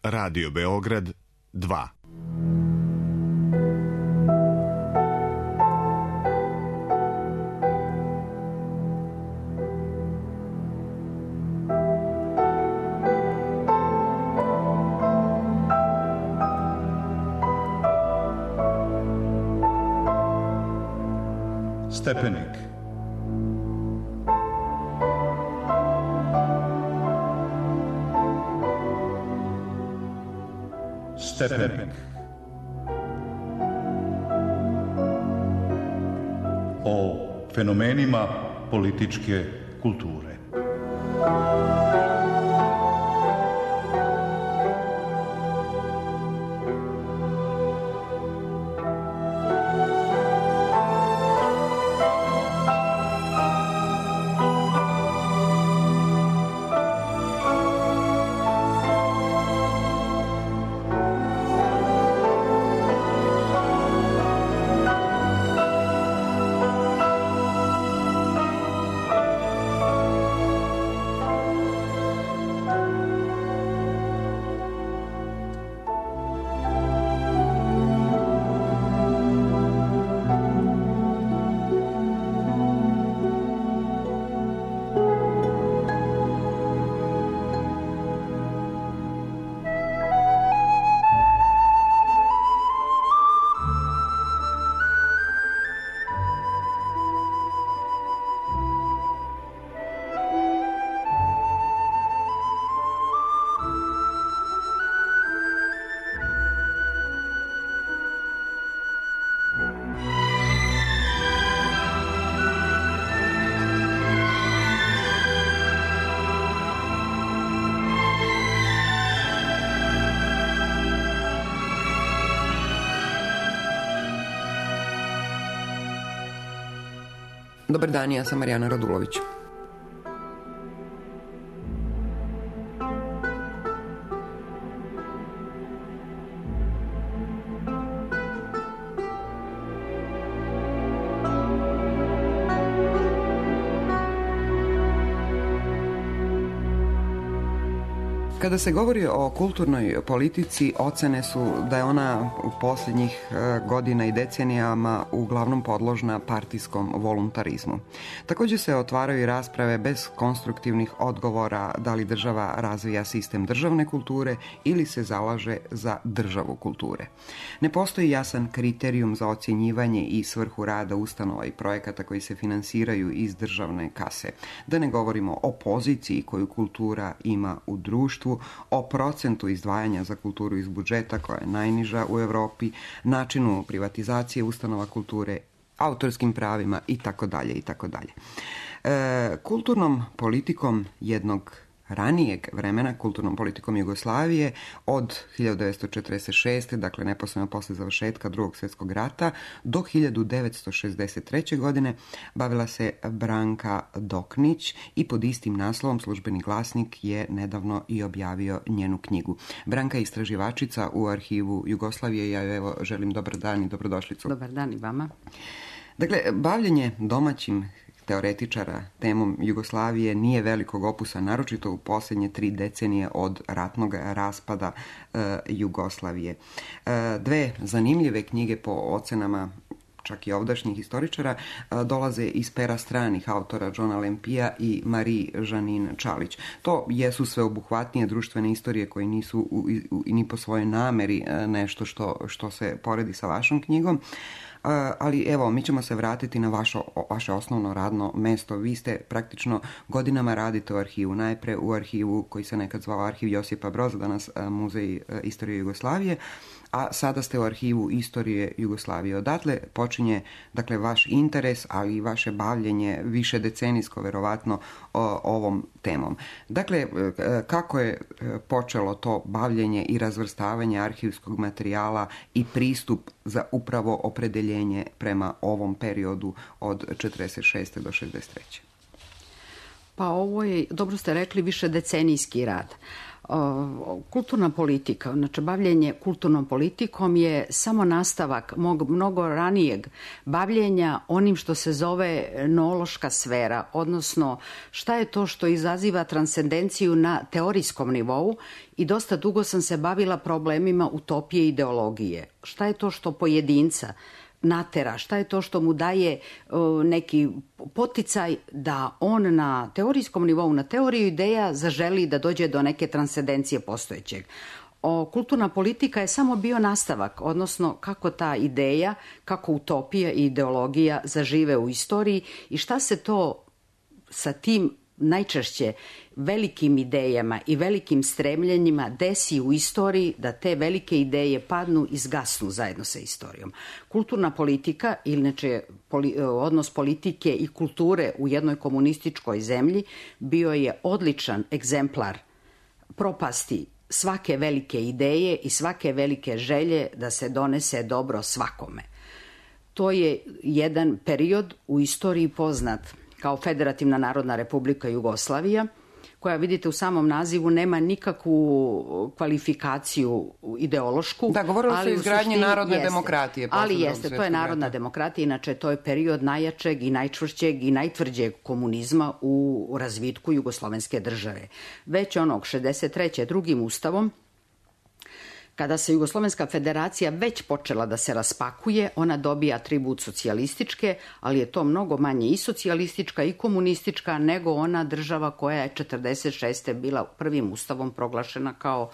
Radio Beograd 2. Stepenik. Stepenik. O fenomenima političke kulture. Dobar dan, ja sam Marijana Radulović. Kada se govori o kulturnoj politici, ocene su da je ona u posljednjih godina i decenijama uglavnom podložna partijskom voluntarizmu. Također se otvaraju i rasprave bez konstruktivnih odgovora da li država razvija sistem državne kulture ili se zalaže za državu kulture. Ne postoji jasan kriterijum za ocjenjivanje i svrhu rada ustanova i projekata koji se finansiraju iz državne kase. Da ne govorimo o poziciji koju kultura ima u društvu, o procentu izdvajanja za kulturu iz budžeta koja je najniža u Europi, načinu privatizacije ustanova kulture, autorskim pravima itd. itd. Kulturnom politikom jednog ranijeg vremena, kulturnom politikom Jugoslavije od 1946. dakle neposredno posle završetka Drugog svjetskog rata do 1963. godine bavila se Branka Doknić i pod istim naslovom Službeni glasnik je nedavno i objavio njenu knjigu. Branka je istraživačica u arhivu Jugoslavije. Ja joj evo želim dobar dan i dobrodošlicu. Dobar dan i vama. Dakle, bavljenje domaćim teoretičara temom Jugoslavije nije velikog opusa, naročito u posljednje 3 decenije od ratnog raspada Jugoslavije. Dve zanimljive knjige po ocenama čak i ovdašnjih historičara dolaze iz pera stranih autora Johna Lempija i Marie Jeanine Čalić. To jesu sveobuhvatnije društvene istorije koje nisu ni po svojoj nameri nešto što se poredi sa vašom knjigom. Ali evo, mi ćemo se vratiti na vaše osnovno radno mesto. Vi ste praktično godinama radite u arhivu, najpre u arhivu koji se nekad zvao Arhiv Josipa Broza, danas Muzej istorije Jugoslavije, a sada ste u arhivu istorije Jugoslavije. Odatle počinje, dakle, vaš interes, ali i vaše bavljenje više decenijsko, verovatno, ovom temom. Dakle, kako je počelo to bavljenje i razvrstavanje arhivskog materijala i pristup za upravo opredeljenje prema ovom periodu od 46. do 63. Pa ovo je, dobro ste rekli, više decenijski rad. Kulturna politika, znači bavljenje kulturnom politikom je samo nastavak mnogo ranijeg bavljenja onim što se zove noološka sfera, odnosno šta je to što izaziva transcendenciju na teorijskom nivou i dosta dugo sam se bavila problemima utopije i ideologije. Šta je to što pojedinca natera, šta je to što mu daje neki poticaj da on na teorijskom nivou, na teoriju ideja zaželi da dođe do neke transcendencije postojećeg. Kulturna politika je samo bio nastavak, odnosno kako ta ideja, kako utopija i ideologija zažive u istoriji i šta se to sa tim najčešće velikim idejama i velikim stremljenjima desi u istoriji da te velike ideje padnu i zgasnu zajedno sa istorijom. Kulturna politika, inače odnos politike i kulture u jednoj komunističkoj zemlji bio je odličan egzemplar propasti svake velike ideje i svake velike želje da se donese dobro svakome. To je jedan period u istoriji poznat kao Federativna narodna republika Jugoslavija, koja, vidite, u samom nazivu nema nikakvu kvalifikaciju ideološku. Da, govorilo se o izgradnji narodne demokratije. Ali jeste, to je narodna demokratija, inače to je period najjačeg i najčvršćeg i najtvrđeg komunizma u razvitku jugoslovenske države. Već onog 63. drugim ustavom, kada se Jugoslovenska federacija već počela da se raspakuje, ona dobija atribut socijalističke, ali je to mnogo manje i socijalistička i komunistička nego ona država koja je 46. bila prvim ustavom proglašena kao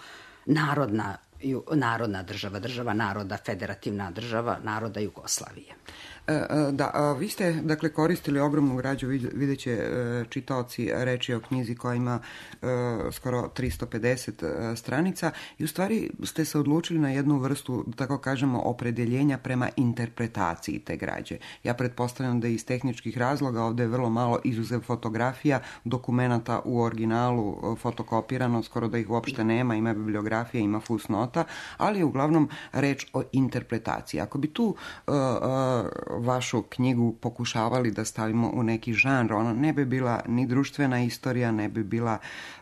narodna država, država naroda, federativna država naroda Jugoslavije. Da, vi ste, dakle, koristili ogromnu građu, vidjet će čitaoci reči o knjizi koja ima skoro 350 stranica i u stvari ste se odlučili na jednu vrstu, tako kažemo, opredeljenja prema interpretaciji te građe. Ja pretpostavljam da iz tehničkih razloga ovdje je vrlo malo, izuzev fotografija, dokumenata u originalu fotokopirano, skoro da ih uopšte nema, ima bibliografija, ima fusnota, ali je uglavnom reč o interpretaciji. Ako bi tu vašu knjigu pokušavali da stavimo u neki žanr, ona ne bi bila ni društvena istorija, ne bi bila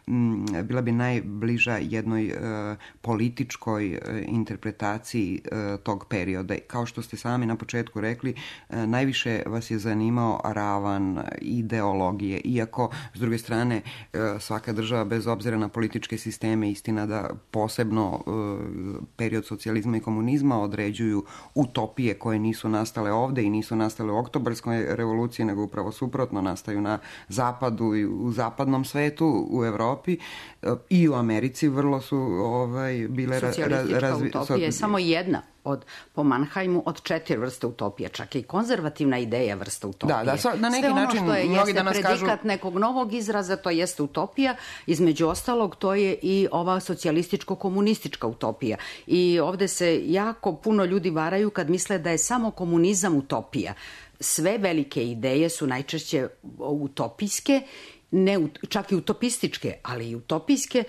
bi najbliža jednoj političkoj interpretaciji tog perioda. Kao što ste sami na početku rekli, najviše vas je zanimao ravan ideologije, iako s druge strane svaka država bez obzira na političke sisteme, istina da posebno period socijalizma i komunizma određuju utopije koje nisu nastale ovde i nisu nastale u oktobarskoj revoluciji, nego upravo suprotno, nastaju na zapadu i u zapadnom svetu, u Evropi i u Americi vrlo su bile socijalistička utopija je samo jedna po Mannheimu od 4 vrste utopije, čak i konzervativna ideja vrsta utopije. Na neki način mnogi danas kažu... predikat nekog novog izraza, to jeste utopija, između ostalog to je i ova socijalističko-komunistička utopija. I ovde se jako puno ljudi varaju kad misle da je samo komunizam utopija. Sve velike ideje su najčešće utopijske, čak i utopističke, ali i utopijske,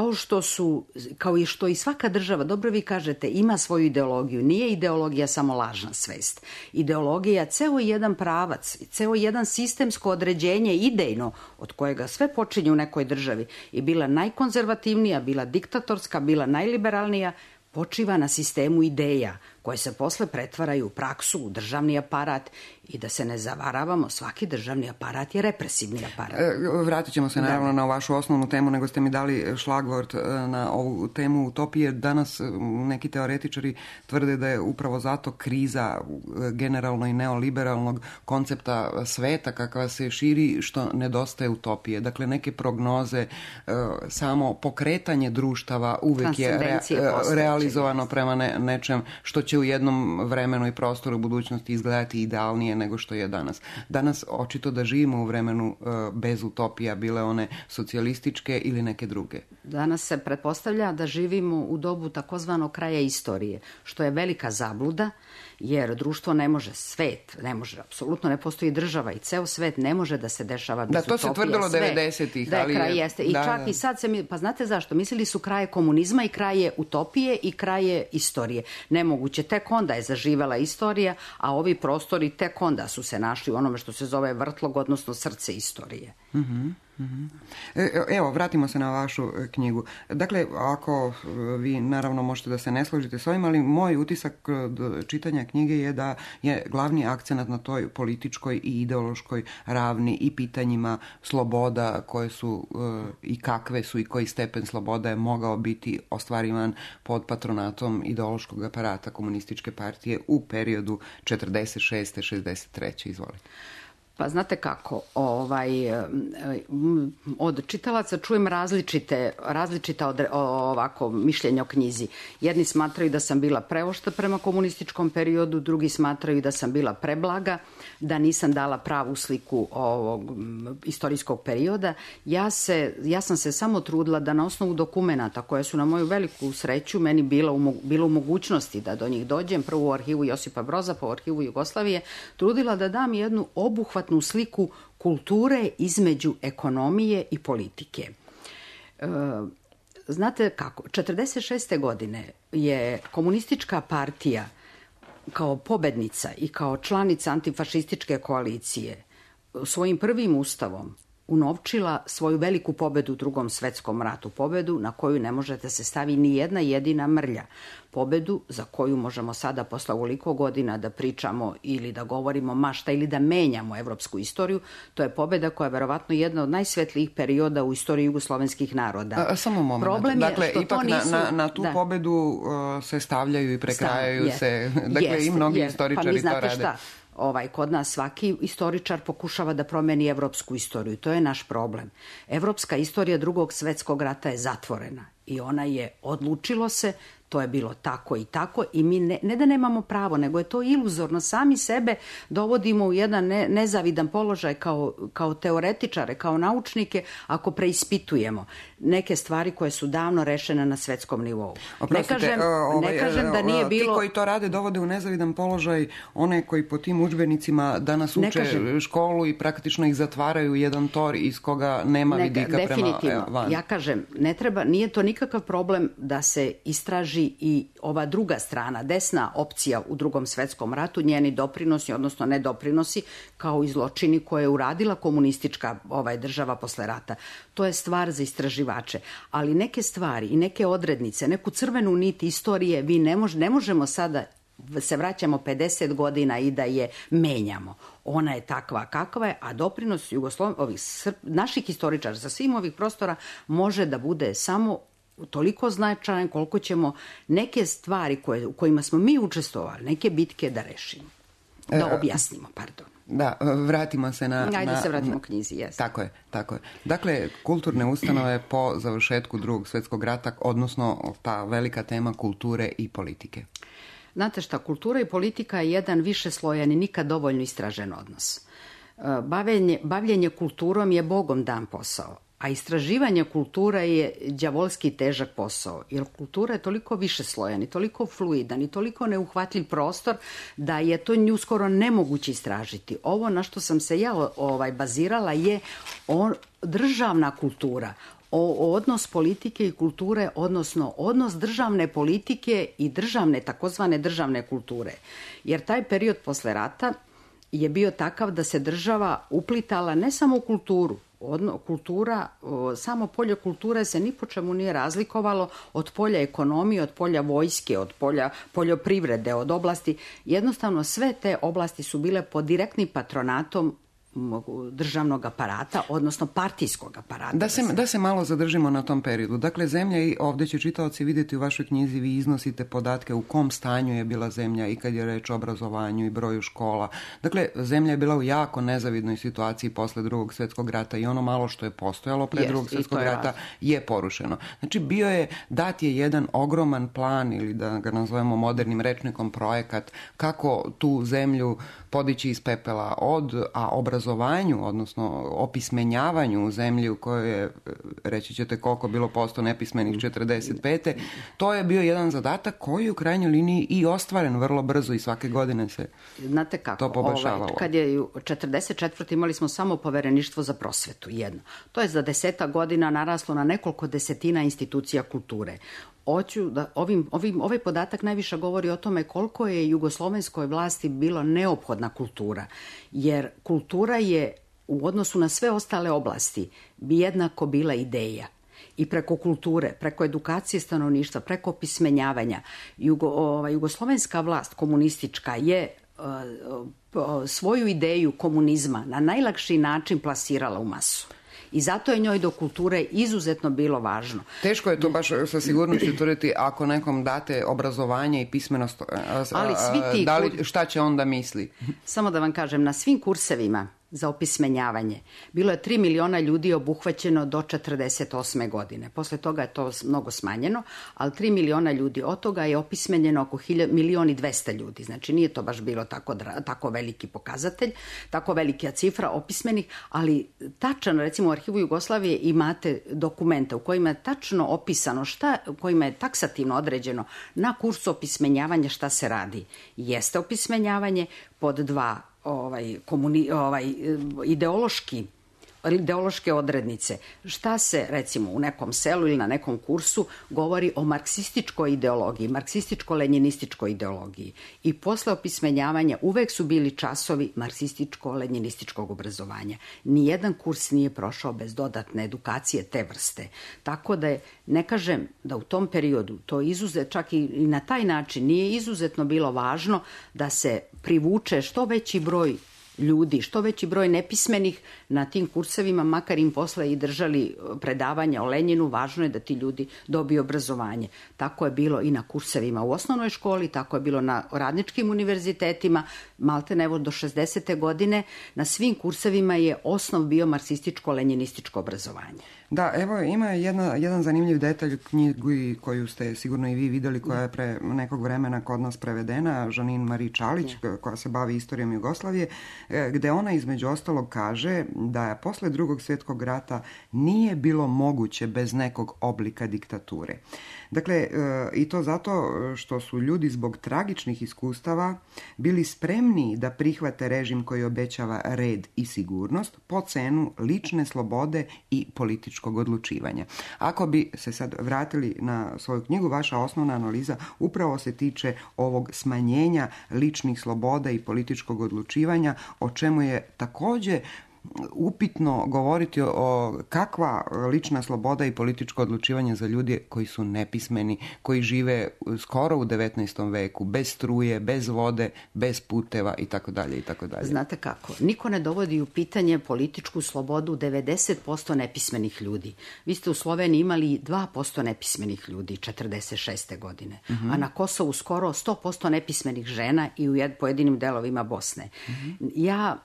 kao i što i svaka država, dobro vi kažete, ima svoju ideologiju. Nije ideologija samo lažna svest. Ideologija je ceo jedan pravac, ceo jedan sistemsko određenje idejno, od kojega sve počinje u nekoj državi i bila najkonzervativnija, bila diktatorska, bila najliberalnija, počiva na sistemu ideja koje se posle pretvaraju u praksu, u državni aparat i da se ne zavaravamo, svaki državni aparat je represivni aparat. Vratit ćemo se naravno na vašu osnovnu temu, nego ste mi dali šlagvort na ovu temu utopije. Danas neki teoretičari tvrde da je upravo zato kriza generalno i neoliberalnog koncepta sveta kakva se širi, što nedostaje utopije. Dakle, neke prognoze, samo pokretanje društava uvek je realizovano prema nečem što će u jednom vremenu i prostoru u budućnosti izgledati idealnije nego što je danas. Danas očito da živimo u vremenu bez utopija, bile one socijalističke ili neke druge. Danas se pretpostavlja da živimo u dobu takozvanog kraja istorije, što je velika zabluda, jer društvo ne može, svet ne može, apsolutno ne postoji država i ceo svet ne može da se dešava bez utopije. Da, to se tvrdilo 90-ih. Da je kraj, jeste. I čak i sad pa znate zašto? Mislili su kraje komunizma i kraje utopije i kraje istorije. Nemoguće, tek onda je zaživela istorija, a ovi prostori tek onda su se našli u onome što se zove vrtlog, odnosno srce istorije. Evo, vratimo se na vašu knjigu. Dakle, ako vi naravno možete da se ne složite s ovim, ali moj utisak čitanja knjige je da je glavni akcenat na toj političkoj i ideološkoj ravni i pitanjima sloboda koje su i kakve su i koji stepen sloboda je mogao biti ostvarivan pod patronatom ideološkog aparata komunističke partije u periodu 46. 63. Izvolite. Pa znate kako, od čitalaca čujem različita ovako mišljenja o knjizi. Jedni smatraju da sam bila preoštra prema komunističkom periodu, drugi smatraju da sam bila preblaga, da nisam dala pravu sliku ovog istorijskog perioda. Ja sam se samo trudila da na osnovu dokumenata koje su na moju veliku sreću meni bilo u mogućnosti da do njih dođem, prvo u arhivu Josipa Broza, pa u arhivu Jugoslavije, trudila da dam jednu obuhvatnu sliku kulture između ekonomije i politike. Znate kako, 46. godine je komunistička partija kao pobednica i kao članica antifašističke koalicije svojim prvim ustavom unovčila svoju veliku pobedu u Drugom svetskom ratu, pobedu na koju ne možete se stavi ni jedna jedina mrlja, pobedu za koju možemo sada posle ovoliko godina da pričamo ili da govorimo mašta ili da menjamo evropsku istoriju. To je pobeda koja je verovatno jedna od najsvetlijih perioda u istoriji jugoslovenskih naroda. Samo moment. Problem dakle, je što ipak to nisu... na tu pobedu se stavljaju i prekrajaju se. Dakle, i mnogi istoričari to rade. Šta? Kod nas svaki istoričar pokušava da promeni evropsku istoriju. To je naš problem. Evropska istorija Drugog svetskog rata je zatvorena i ona je odlučilo se, to je bilo tako i tako i mi ne da nemamo pravo, nego je to iluzorno. Sami sebe dovodimo u jedan nezavidan položaj kao teoretičare, kao naučnike, ako preispitujemo neke stvari koje su davno rešene na svetskom nivou. Oprostite, ne kažem da nije bilo... Ti koji to rade dovode u nezavidan položaj one koji po tim udžbenicima danas uče školu i praktično ih zatvaraju jedan tor iz koga nema vidika prema van. Ja kažem, ne treba, nije to nikakav problem da se istraži i ova druga strana, desna opcija u Drugom svetskom ratu, njeni doprinosi, odnosno ne doprinosi, kao i zločini koje je uradila komunistička država posle rata. To je stvar za istraživače. Ali neke stvari i neke odrednice, neku crvenu nit istorije, vi ne možemo sada se vraćamo 50 godina i da je menjamo. Ona je takva kakva je, a doprinos naših istoričara sa svim ovih prostora može da bude samo toliko značajan koliko ćemo neke stvari u kojima smo mi učestvovali, neke bitke da rešimo. Da objasnimo, pardon. Da, vratimo se na... Ajde se vratimo knjizi, jes. Tako je. Dakle, kulturne ustanove po završetku Drugog svjetskog rata, odnosno ta velika tema kulture i politike. Znate šta, kultura i politika je jedan višeslojan i nikad dovoljno istražen odnos. Bavljenje kulturom je Bogom dan posao, a istraživanje kultura je đavolski težak posao, jer kultura je toliko višeslojan i toliko fluidan i toliko neuhvatljiv prostor da je to nju skoro nemoguće istražiti. Ovo na što sam se ja bazirala je državna kultura, odnos politike i kulture, odnosno odnos državne politike i takozvane državne kulture. Jer taj period posle rata je bio takav da se država uplitala ne samo u kulturu. Samo polje kulture se ni po čemu nije razlikovalo od polja ekonomije, od polja vojske, od polja poljoprivrede, od oblasti. Jednostavno sve te oblasti su bile pod direktnim patronatom državnog aparata, odnosno partijskog aparata. Da se malo zadržimo na tom periodu. Dakle, zemlja, i ovdje će čitaoci vidjeti u vašoj knjizi, vi iznosite podatke u kom stanju je bila zemlja i kad je reč o obrazovanju i broju škola. Dakle, zemlja je bila u jako nezavidnoj situaciji posle Drugog svjetskog rata i ono malo što je postojalo pre Drugog svjetskog rata je porušeno. Znači, dat je jedan ogroman plan, ili da ga nazovemo modernim rečnikom projekat, kako tu zemlju podići iz pepela a obrazovanju, odnosno opismenjavanju u zemlji u kojoj je, reći ćete koliko bilo posto nepismenih 45. To je bio jedan zadatak koji u krajnjoj liniji i ostvaren vrlo brzo i svake godine se to poboljšavalo. Kad je u 44. imali smo samo povereništvo za prosvetu, jedno. To je za 10 godina naraslo na nekoliko desetina institucija kulture. Ovaj podatak najviše govori o tome koliko je jugoslovenskoj vlasti bilo neophodna kultura, jer kultura je u odnosu na sve ostale oblasti bi jednako bila ideja. I preko kulture, preko edukacije stanovništva, preko opismenjavanja. Jugoslovenska vlast komunistička je svoju ideju komunizma na najlakši način plasirala u masu. I zato je njoj do kulture izuzetno bilo važno. Teško je to baš sa sigurnošću tvrditi ako nekom date obrazovanje i pismenost, šta će onda misli? Samo da vam kažem, na svim kursevima za opismenjavanje bilo je 3 miliona ljudi obuhvaćeno do 48. godine. Posle toga je to mnogo smanjeno, ali 3 miliona ljudi, od toga je opismenjeno oko 1.200.000 ljudi. Znači nije to baš bilo tako veliki pokazatelj, tako velika cifra opismenih, ali tačan, recimo u Arhivu Jugoslavije imate dokumente u kojima je tačno opisano u kojima je taksativno određeno na kursu opismenjavanja šta se radi. Jeste opismenjavanje, pod 2 ideološke odrednice. Šta se, recimo, u nekom selu ili na nekom kursu govori o marksističkoj ideologiji, marksističko-lenjinističkoj ideologiji. I posle opismenjavanja uvek su bili časovi marksističko-lenjinističkog obrazovanja. Nijedan kurs nije prošao bez dodatne edukacije te vrste. Tako da ne kažem da u tom periodu to čak i na taj način nije izuzetno bilo važno da se privuče što veći broj ljudi, što veći broj nepismenih na tim kursevima, makar im posle i držali predavanja o Lenjinu, važno je da ti ljudi dobiju obrazovanje. Tako je bilo i na kursevima u osnovnoj školi, tako je bilo na radničkim univerzitetima, maltene evo do 60. godine, na svim kursevima je osnov bio marksističko-lenjinističko obrazovanje. Da, evo ima jedan zanimljiv detalj u knjigi koju ste sigurno i vi videli, koja je pre nekog vremena kod nas prevedena, Žanin Mari Čalić, koja se bavi istorijom Jugoslavije, gde ona između ostalog kaže da posle Drugog svjetskog rata nije bilo moguće bez nekog oblika diktature. Dakle, i to zato što su ljudi zbog tragičnih iskustava bili spremni da prihvate režim koji obećava red i sigurnost po cenu lične slobode i političkog odlučivanja. Ako bi se sad vratili na svoju knjigu, vaša osnovna analiza upravo se tiče ovog smanjenja ličnih sloboda i političkog odlučivanja, o čemu je također upitno govoriti o kakva lična sloboda i političko odlučivanje za ljude koji su nepismeni, koji žive skoro u 19. veku, bez struje, bez vode, bez puteva itd. itd. Znate kako, niko ne dovodi u pitanje političku slobodu 90% nepismenih ljudi. Vi ste u Sloveniji imali 2% nepismenih ljudi 46. godine, a na Kosovu skoro 100% nepismenih žena i u pojedinim delovima Bosne. Ja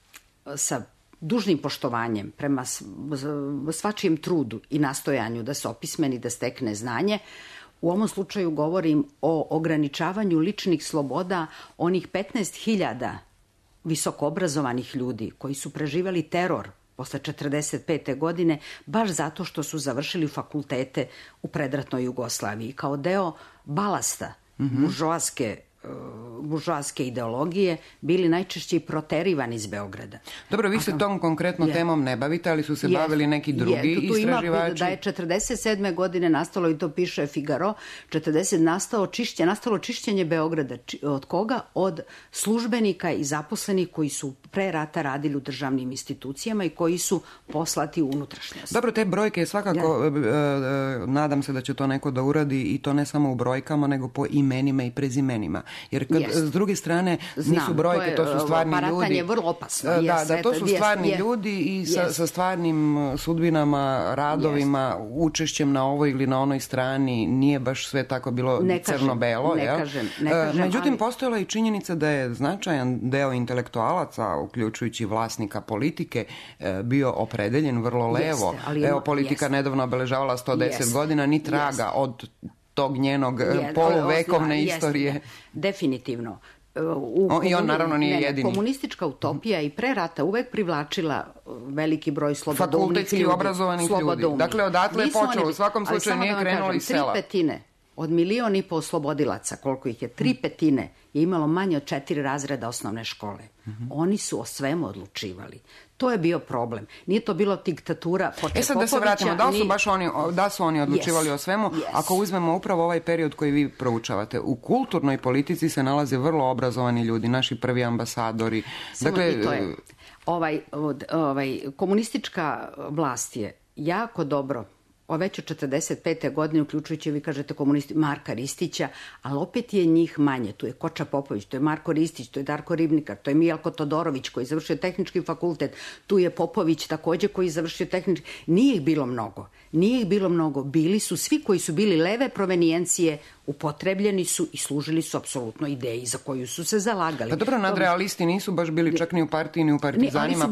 sa dužnim poštovanjem prema svačijem trudu i nastojanju da se opismeni, da stekne znanje, u ovom slučaju govorim o ograničavanju ličnih sloboda onih 15.000 visokoobrazovanih ljudi koji su preživjeli teror posle 45. godine, baš zato što su završili fakultete u predratnoj Jugoslaviji, kao deo balasta buržoaske ideologije, bili najčešće i proterivani iz Beograda. Dobro, vi se tom konkretno temom ne bavite, ali su se bavili neki drugi istraživači. Da je 47. godine nastalo, i to piše Figaro, nastalo čišćenje Beograda. Od koga? Od službenika i zaposlenih koji su pre rata radili u državnim institucijama i koji su poslati u unutrašnjost. Dobro, te brojke svakako, nadam se da će to neko da uradi, i to ne samo u brojkama, nego po imenima i prezimenima. Jer s druge strane nisu brojke, to su stvarni ljudi. Baratanje je vrlo opasno. To su stvarni ljudi i sa stvarnim sudbinama, radovima, učešćem na ovoj ili na onoj strani, nije baš sve tako bilo crno-belo. Ne kažem. Međutim, postojala i činjenica da je značajan deo intelektualaca, uključujući vlasnika politike, bio opredeljen vrlo levo. Evo, politika nedavno obeležavala 110 godina, ni traga od tog njenog poluvekovne istorije. Definitivno. I on naravno nije jedini. Komunistička utopija i pre rata uvek privlačila veliki broj slobodoumnih ljudi. Fakultetski obrazovanih ljudi. Dakle, odatle je počelo. U svakom slučaju nije krenulo iz sela. 3/5 od 1,5 miliona oslobodilaca, koliko ih je, 3/5 je imalo manje od 4 razreda osnovne škole. Oni su o svemu odlučivali. To je bio problem. Nije to bilo diktatura Počepopovića. Sad da se vratimo, da su oni odlučivali o svemu? Ako uzmemo upravo ovaj period koji vi proučavate, u kulturnoj politici se nalaze vrlo obrazovani ljudi, naši prvi ambasadori. Komunistička vlast je jako dobro već od 45. godine, uključujući, vi kažete, komunisti Marka Ristića, ali opet je njih manje. Tu je Koča Popović, tu je Marko Ristić, tu je Darko Ribnikar, tu je Mijalko Todorović koji je završio tehnički fakultet, tu je Popović takođe koji je završio tehnički. Nije ih bilo mnogo. Bili su svi koji su bili leve provenijencije, upotrebljeni su i služili su apsolutno ideji za koju su se zalagali. Pa dobro, nadrealisti nisu baš bili čak ni u partiji, ni u partizanima,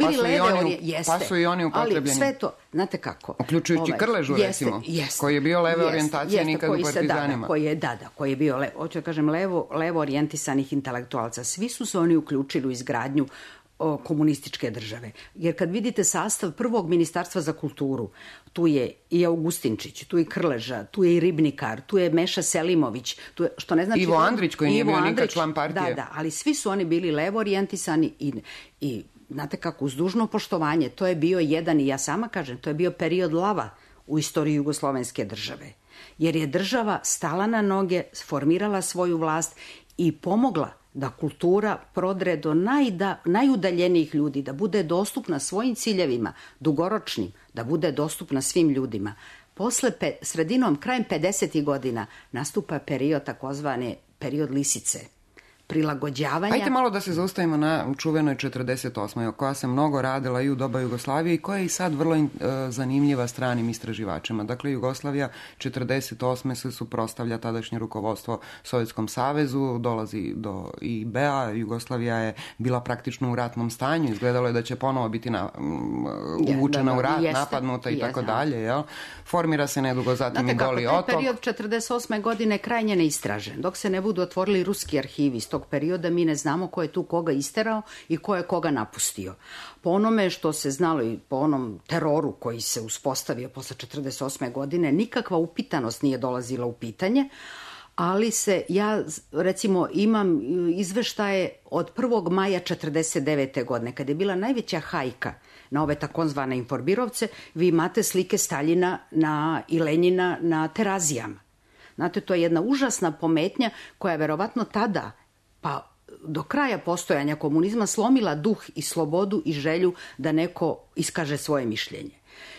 pa su i oni upotrebljeni. Ali sve to, znate kako? Uključujući Krležu, recimo, koji je bio leve orijentacije, nikad u partizanima. Koji je bio, hoću da kažem, levo orijentisanih intelektualca. Svi su se oni uključili u izgradnju komunističke države. Jer kad vidite sastav prvog ministarstva za kulturu, tu je i Augustinčić, tu je Krleža, tu je i Ribnikar, tu je Meša Selimović, tu je, što ne znači... Ivo Andrić, koji nije bio nikad član partije. Da, ali svi su oni bili levo orijentisani i znate kako, uz dužno poštovanje, to je bio jedan, i ja sama kažem, to je bio period lava u istoriji jugoslovenske države. Jer je država stala na noge, formirala svoju vlast i pomogla da kultura prodre do najudaljenijih ljudi, da bude dostupna svojim ciljevima, dugoročnim, da bude dostupna svim ljudima. Posle, krajem 50. godina, nastupa period, takozvani period lisice, prilagođavanja. Ajde malo da se zaustavimo na čuvenoj 48. koja se mnogo radila i u doba Jugoslavije i koja je i sad vrlo zanimljiva stranim istraživačima. Dakle, Jugoslavija 48. se suprotstavlja tadašnje rukovodstvo Sovjetskom savezu, dolazi do IB-a, Jugoslavija je bila praktično u ratnom stanju, izgledalo je da će ponovo biti uvučena u rat, napadnuta i tako dalje. Formira se nedugo zatim i Goli otok. Taj period 48. godine krajnje neistražen. Dok se ne budu otvorili ruski arhivi iz tog perioda, mi ne znamo ko je tu koga isterao i ko je koga napustio. Po onome što se znalo i po onom teroru koji se uspostavio posle 48. godine, nikakva upitanost nije dolazila u pitanje, ali ja recimo imam izveštaje od 1. maja 49. godine, kada je bila najveća hajka na ove takozvane informirovce, vi imate slike Staljina i Lenjina na Terazijama. Znate, to je jedna užasna pometnja koja je verovatno tada, pa do kraja postojanja komunizma, slomila duh i slobodu i želju da neko iskaže svoje mišljenje.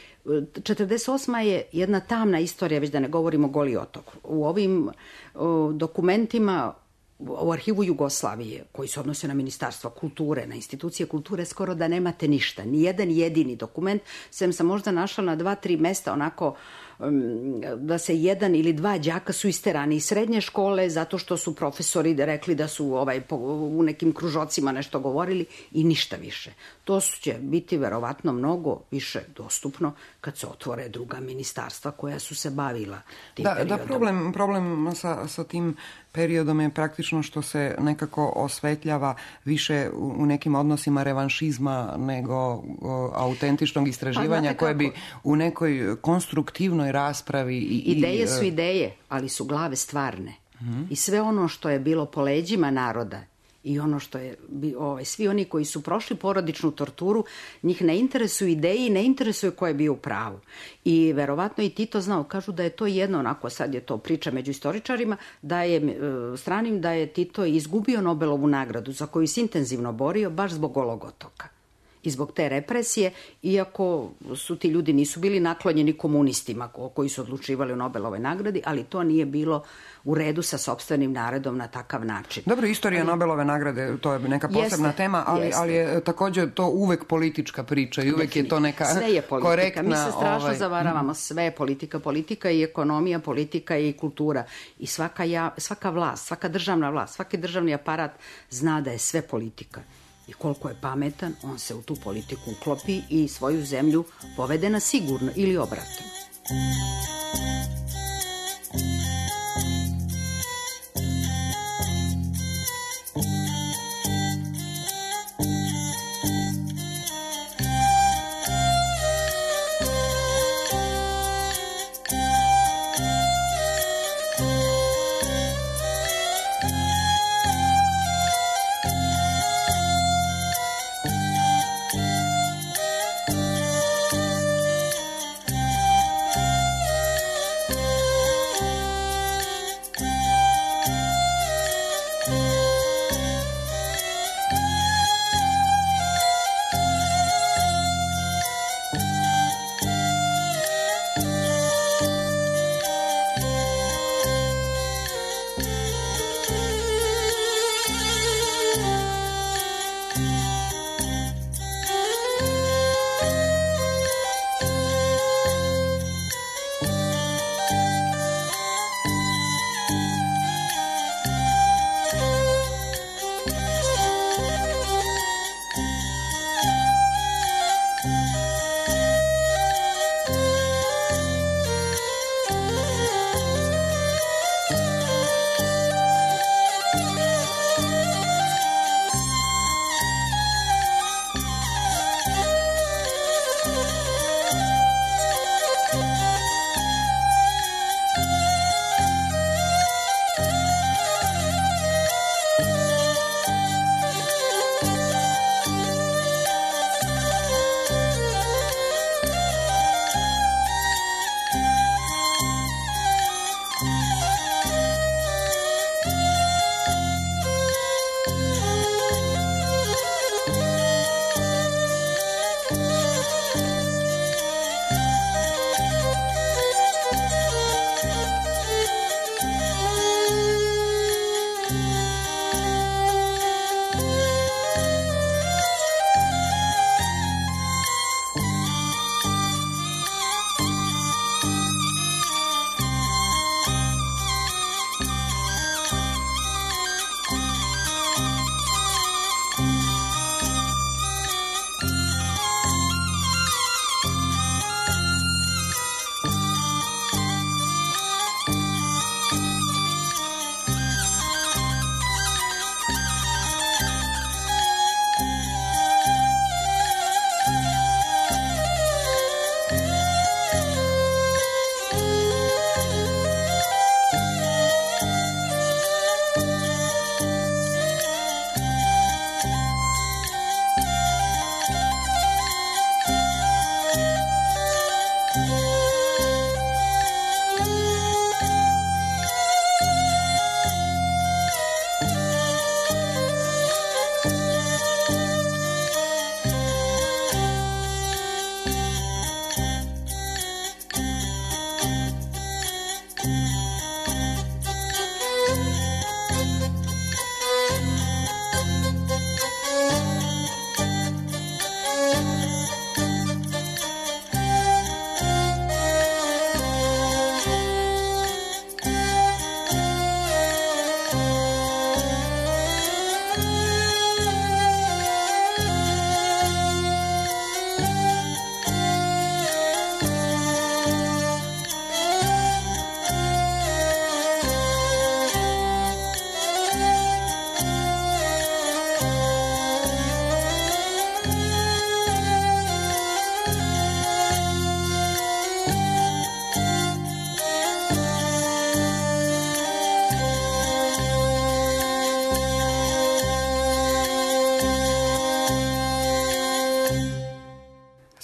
48. je jedna tamna istorija, već da ne govorimo Goli otok. U ovim dokumentima u arhivu Jugoslavije, koji se odnose na Ministarstvo kulture, na institucije kulture, skoro da nemate ništa. Ni jedan jedini dokument, sam možda našla na 2-3 mesta onako da se 1 ili 2 đaka su isterani iz srednje škole zato što su profesori rekli da su u nekim kružocima nešto govorili i ništa više. To će biti verovatno mnogo više dostupno kad se otvore druga ministarstva koja su se bavila tim periodom. Da, problem sa tim periodom je praktično što se nekako osvetljava više u nekim odnosima revanšizma nego autentičnog istraživanja koje bi u nekoj konstruktivnoj raspravi ideje su ideje, ali su glave stvarne. I sve ono što je bilo po leđima naroda i ono što je svi oni koji su prošli porodičnu torturu, njih ne interesuju ideje i ne interesuju ko je bio u pravu. I verovatno i Tito znao, kažu da je to jedno, onako sad je to priča među istoričarima, da je Tito izgubio Nobelovu nagradu za koju se intenzivno borio baš zbog Golog otoka. I zbog te represije, iako su ti ljudi nisu bili naklonjeni komunistima koji su odlučivali o Nobelovoj nagradi, ali to nije bilo u redu sa sopstvenim narodom na takav način. Dobro, istorija Nobelove nagrade, to je neka posebna tema, ali je također to uvek politička priča i uvek je to neka korektna... Sve je politika. Mi se strašno zavaravamo. Sve je politika. Politika i ekonomija, politika i kultura. I svaka vlast, svaka državna vlast, svaki državni aparat zna da je sve politika. I koliko je pametan, on se u tu politiku uklopi i svoju zemlju povede na sigurno ili obratno.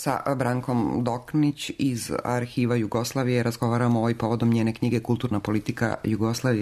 Sa Brankom Doknić iz Arhiva Jugoslavije razgovaramo ovaj povodom njene knjige Kulturna politika Jugoslavije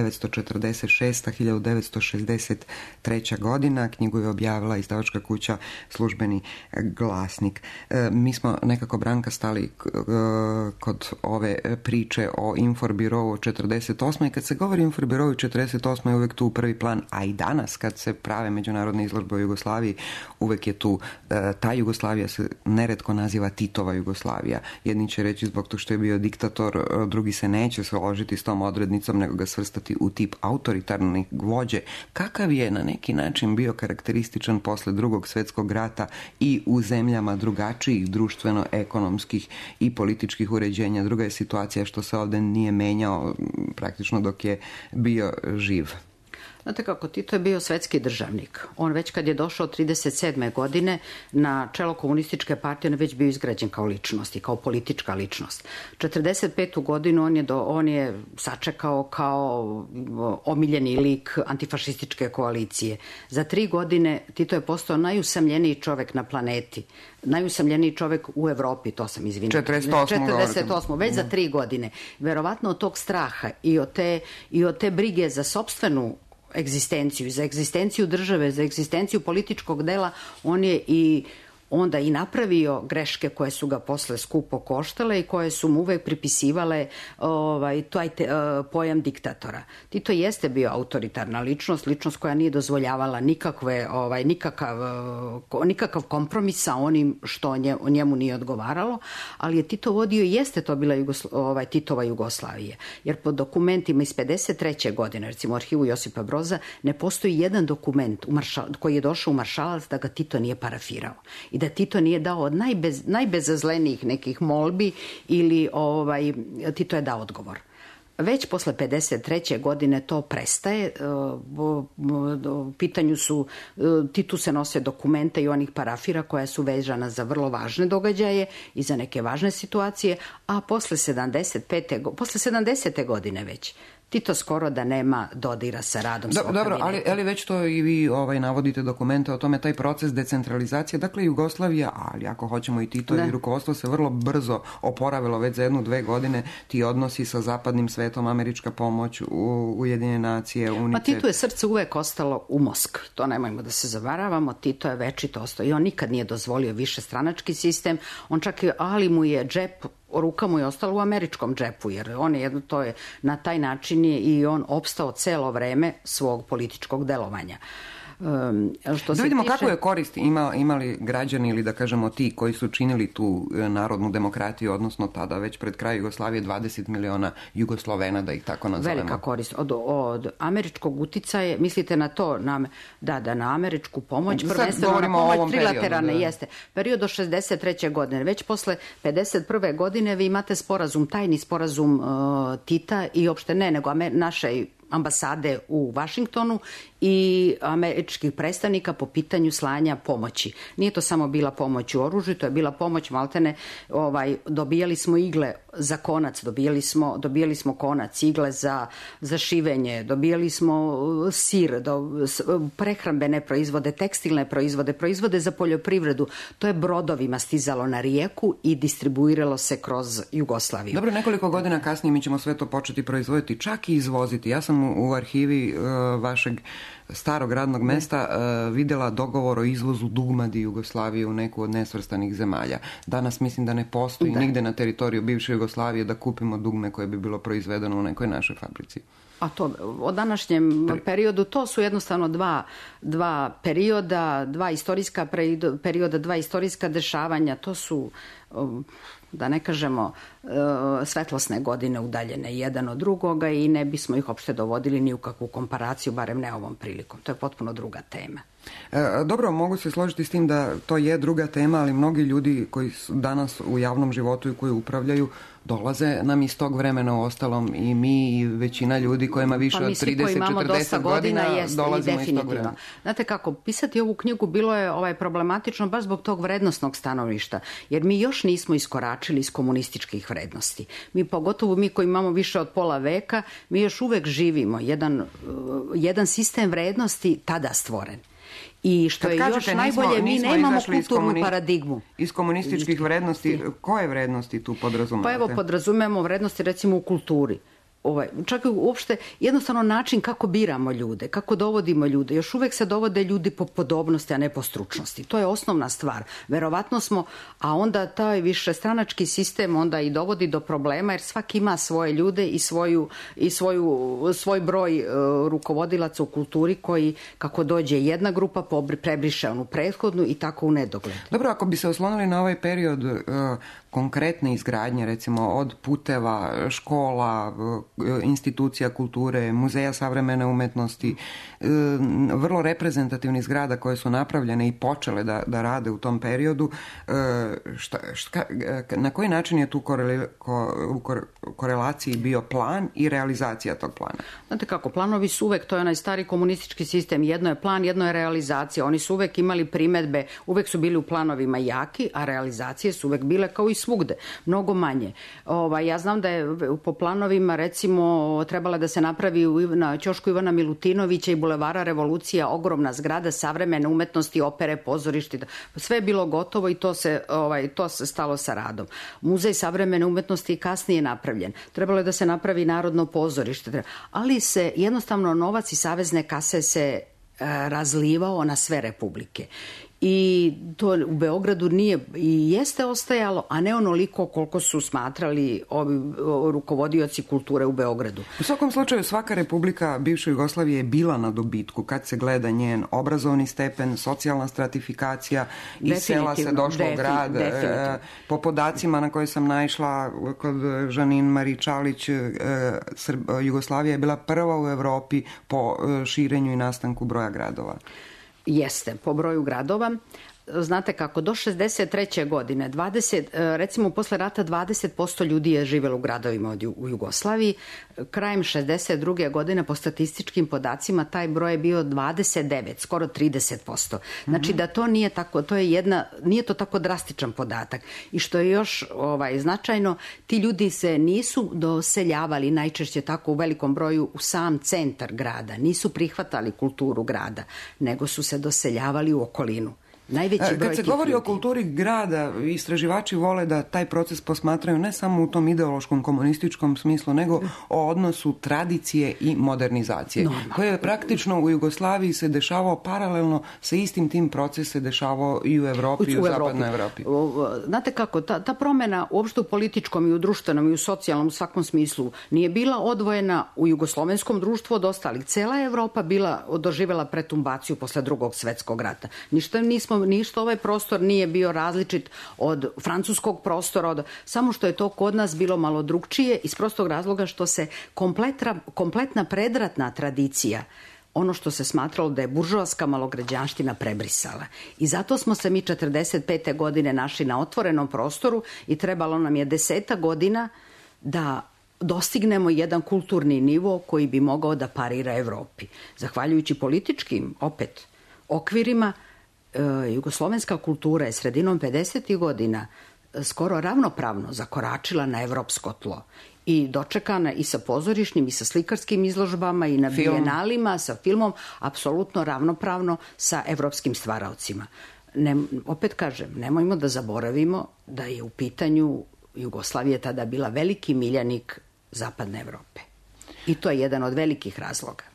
1946-1963. godina. Knjigu je objavila izdavačka kuća Službeni glasnik. Mi smo nekako, Branka, stali kod ove priče o Inforbirovu 48. I kad se govori o Inforbirovu 48. je uvek tu prvi plan, a i danas kad se prave međunarodne izložbe u Jugoslaviji, uvek je tu ta Jugoslavija se neretko naziva Titova Jugoslavija. Jedni će reći zbog toga što je bio diktator, drugi se neće složiti s tom odrednicom, nego ga svrstati u tip autoritarnih vođe. Kakav je na neki način bio karakterističan posle Drugog svjetskog rata i u zemljama drugačijih društveno-ekonomskih i političkih uređenja? Druga je situacija što se ovde nije menjao praktično dok je bio živ. Znate kako, Tito je bio svetski državnik. On već kad je došao 1937. godine na čelo komunističke partije, on je već bio izgrađen kao ličnost i kao politička ličnost. 1945. godinu on je sačekao kao omiljeni lik antifašističke koalicije. Za 3 godine Tito je postao najusamljeniji čovek na planeti. Najusamljeniji čovek u Evropi, to sam izvinila. 48. Već za 3 godine. Verovatno od tog straha i od te brige za sopstvenu egzistenciju, za egzistenciju države, za egzistenciju političkog dela, on je i onda i napravio greške koje su ga posle skupo koštale i koje su mu uvek pripisivale taj pojam diktatora. Tito jeste bio autoritarna ličnost koja nije dozvoljavala nikakav kompromis sa onim što njemu nije odgovaralo, ali je Tito vodio i jeste to bila Titova Jugoslavija. Jer po dokumentima iz 1953. godine, recimo u arhivu Josipa Broza, ne postoji jedan dokument koji je došao u Maršalac da ga Tito nije parafirao. I da Tito nije dao od najbezazlenijih nekih molbi ili Tito je dao odgovor. Već posle 1953. godine to prestaje. U pitanju su, Titu se nose dokumenta i onih parafira koja su vezana za vrlo važne događaje i za neke važne situacije, a posle 70. godine već Tito skoro da nema dodira sa radom svog kabineta. Dobro, ali već to i vi navodite dokumente o tome, taj proces decentralizacije. Dakle, Jugoslavija, ali ako hoćemo i Tito i rukovodstvo se vrlo brzo oporavilo već za 1-2 godine, ti odnosi sa zapadnim svetom, američka pomoć, Ujedinjene nacije, UNICEF. Pa Tito je srce uvek ostalo u Moskvi. To nemojmo da se zavaravamo. Tito je večito ostao i on nikad nije dozvolio više stranački sistem. On čak ali mu je džep, ruka mu je ostala u američkom džepu, jer to je na taj način i on opstao celo vreme svog političkog delovanja. Da vidimo kakvu je korist imali građani ili da kažemo ti koji su činili tu narodnu demokratiju, odnosno tada već pred kraj Jugoslavije 20 miliona Jugoslovena, da ih tako nazovemo. Velika korist. Od američkog uticaja, mislite na to, na američku pomoć, prvenstveno na pomoć trilateralne, jeste. Period do 63. godine. Već posle 51. godine vi imate tajni sporazum Tita i opšte nego naše ambasade u Vašingtonu i američkih predstavnika po pitanju slanja pomoći. Nije to samo bila pomoć u oružju, to je bila pomoć maltene, dobijali smo igle za konac, dobijali smo konac, igle za šivenje, dobijali smo sir, prehrambene proizvode, tekstilne proizvode za poljoprivredu. To je brodovima stizalo na rijeku i distribuiralo se kroz Jugoslaviju. Dobro, nekoliko godina kasnije mi ćemo sve to početi proizvoditi, čak i izvoziti. Ja sam u arhivi vašeg starog radnog mesta videla dogovor o izvozu dugmadi Jugoslavije u neku od nesvrstanih zemalja. Danas mislim da ne postoji nigde na teritoriju bivše Jugoslavije da kupimo dugme koje bi bilo proizvedeno u nekoj našoj fabrici. A to, o današnjem periodu, to su jednostavno dva perioda, dva istorijska dešavanja, to su, da ne kažemo, svetlosne godine udaljene jedan od drugoga i ne bismo ih uopšte dovodili ni u kakvu komparaciju, barem ne ovom prilikom. To je potpuno druga tema. Dobro, mogu se složiti s tim da to je druga tema, ali mnogi ljudi koji su danas u javnom životu i koji upravljaju dolaze nam iz tog vremena u ostalom i mi i većina ljudi kojima više od 30-40 godina dolazimo iz tog vremena. Znate kako, pisati ovu knjigu bilo je problematično baš zbog tog vrednosnog stanovišta, jer mi još nismo iskoračili iz komunističkih vrednosti. Pogotovo mi koji imamo više od pola veka, mi još uvek živimo jedan sistem vrednosti tada stvoren. I što je još najbolje, mi nemamo kulturnu paradigmu. Iz komunističkih vrednosti, koje vrednosti tu podrazumevate? Pa evo, podrazumemo vrednosti recimo u kulturi. Čak i uopšte jednostavno način kako biramo ljude, kako dovodimo ljude. Još uvek se dovode ljudi po podobnosti, a ne po stručnosti. To je osnovna stvar. Verovatno smo, a onda taj višestranački sistem onda i dovodi do problema, jer svaki ima svoje ljude i svoj broj rukovodilaca u kulturi koji, kako dođe jedna grupa, prebriše onu prethodnu i tako u nedogled. Dobro, ako bi se oslonili na ovaj period konkretne izgradnje, recimo od puteva, škola, institucija kulture, muzeja savremene umetnosti, vrlo reprezentativnih zgrada koje su napravljene i počele da rade u tom periodu, na koji način je tu u korelaciji bio plan i realizacija tog plana? Znate kako, planovi su uvek, to je onaj stari komunistički sistem, jedno je plan, jedno je realizacija. Oni su uvek imali primedbe, uvek su bili u planovima jaki, a realizacije su uvek bile kao i svugde, mnogo manje. Ja znam da je po planovima recimo trebala da se napravi na ćošku Ivana Milutinovića i Bulevara Revolucija ogromna zgrada savremene umetnosti, opere, pozorišta. Sve je bilo gotovo i to se stalo sa radom. Muzej savremene umetnosti kasnije napravljen. Trebalo je da se napravi Narodno pozorište. Ali se jednostavno novac iz savezne kase se razlivao na sve republike. I to u Beogradu nije i jeste ostajalo, a ne onoliko koliko su smatrali ovi rukovodioci kulture u Beogradu. U svakom slučaju svaka republika bivše Jugoslavije je bila na dobitku kad se gleda njen obrazovni stepen, socijalna stratifikacija, iz sela se došlo u grad. Po podacima na koje sam naišla kod Žanin Maričalić, Jugoslavija je bila prva u Evropi po širenju i nastanku broja gradova. Jeste, po broju gradova. Znate kako, do 63. godine, recimo posle rata 20% ljudi je živjelo u gradovima u Jugoslaviji. Krajem 62. godine, po statističkim podacima, taj broj je bio 29, skoro 30%. Znači da to nije tako, nije to tako drastičan podatak. I što je još značajno, ti ljudi se nisu doseljavali najčešće tako u velikom broju u sam centar grada, nisu prihvatali kulturu grada, nego su se doseljavali u okolinu. Kad se govori o kulturi grada, istraživači vole da taj proces posmatraju ne samo u tom ideološkom komunističkom smislu, nego o odnosu tradicije i modernizacije, koje je praktično u Jugoslaviji se dešavao paralelno sa istim tim proces se dešavao i u Evropi i u zapadnoj Evropi. Znate kako, ta promjena uopšte u političkom i u društvenom i u socijalnom u svakom smislu nije bila odvojena u jugoslovenskom društvu od ostalih. Cela Evropa doživjela pretumbaciju posle Drugog svetskog rata. Ništa ovaj prostor nije bio različit od francuskog prostora, samo što je to kod nas bilo malo drugčije iz prostog razloga što se kompletna predratna tradicija, ono što se smatralo da je buržoaska malograđanština, prebrisala. I zato smo se mi 45. godine našli na otvorenom prostoru i trebalo nam je 10 godina da dostignemo jedan kulturni nivo koji bi mogao da parira Evropi. Zahvaljujući političkim, opet, okvirima, jugoslovenska kultura je sredinom 50. godina skoro ravnopravno zakoračila na evropsko tlo i dočekana i sa pozorišnim i sa slikarskim izložbama i na bijenalima, sa filmom, apsolutno ravnopravno sa evropskim stvaraocima. Opet kažem, nemojmo da zaboravimo da je u pitanju Jugoslavije tada bila veliki miljanik zapadne Evrope. I to je jedan od velikih razloga.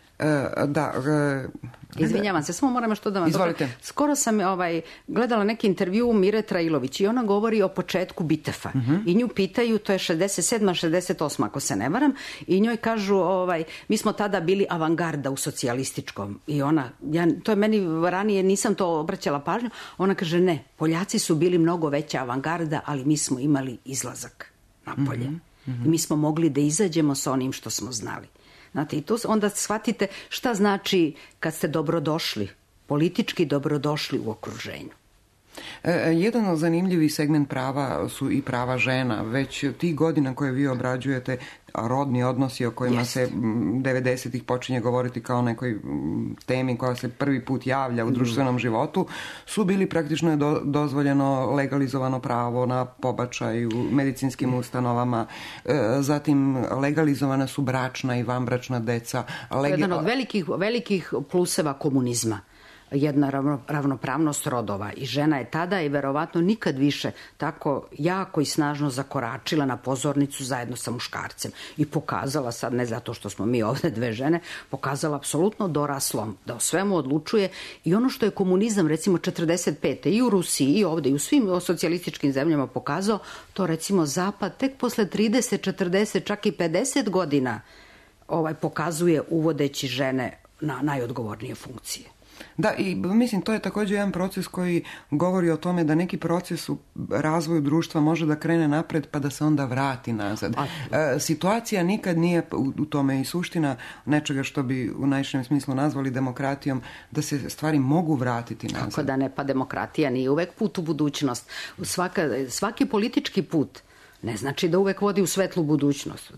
Izvinjavam se, samo moram što da vam... Izvolite. Skoro sam gledala neki intervju Mire Trailović i ona govori o početku Bitefa. I nju pitaju, to je 67. 68. ako se ne varam, i njoj kažu, mi smo tada bili avangarda u socijalističkom. I ona, to je meni ranije, nisam to obraćala pažnju, ona kaže ne, Poljaci su bili mnogo veća avangarda, ali mi smo imali izlazak napolje. I mi smo mogli da izađemo sa onim što smo znali. Znate, i to onda shvatite šta znači kad ste dobrodošli, politički dobrodošli u okruženju. Jedan od zanimljivih segment prava su i prava žena. Već tih godina koje vi obrađujete, rodni odnosi o kojima se 90-ih počinje govoriti kao nekoj temi koja se prvi put javlja u društvenom životu, su bili praktično dozvoljeno legalizovano pravo na pobačaj u medicinskim ustanovama, zatim legalizovana su bračna i vanbračna deca. Jedan od velikih pluseva komunizma. jedna ravnopravnost rodova i žena je tada i verovatno nikad više tako jako i snažno zakoračila na pozornicu zajedno sa muškarcem i pokazala, sad ne zato što smo mi ovde dve žene, pokazala apsolutno doraslom da o svemu odlučuje i ono što je komunizam recimo 45. i u Rusiji i ovde i u svim socijalističkim zemljama pokazao, to recimo Zapad tek posle 30, 40, čak i 50 godina pokazuje uvodeći žene na najodgovornije funkcije. Da, i mislim, to je također jedan proces koji govori o tome da neki proces u razvoju društva može da krene napred pa da se onda vrati nazad. Situacija nikad nije u tome i suština nečega što bi u najširem smislu nazvali demokratijom, da se stvari mogu vratiti nazad. Kako da ne, pa demokratija nije uvek put u budućnost. Svaki politički put ne znači da uvek vodi u svetlu budućnost.